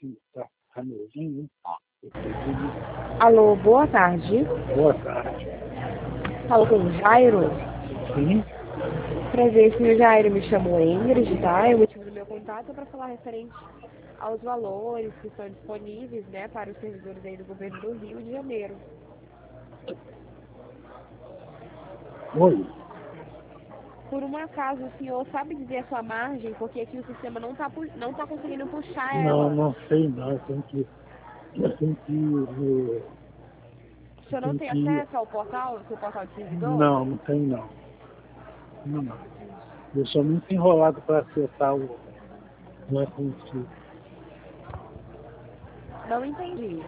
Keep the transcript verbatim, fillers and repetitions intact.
que tá, tá novinho, né? Eu preciso... Alô, boa tarde. Boa tarde. Falo com o Jairo. Sim? Prazer, senhor Jairo. Me chamo Ingrid, tá? O motivo do meu contato é para falar referente aos valores que estão disponíveis, né, para os servidores aí do governo do Rio de Janeiro. Oi? Por um acaso, o senhor sabe dizer a sua margem? Porque aqui o sistema não está não tá conseguindo puxar Não, ela. não sei não. Eu tenho que, eu tenho que ir no, O eu senhor não tenho tem que ir... acesso ao portal, ao seu portal de servidor? Não, não tem não. Não, não. Eu sou muito enrolado para acessar o... Não é consigo. Não entendi.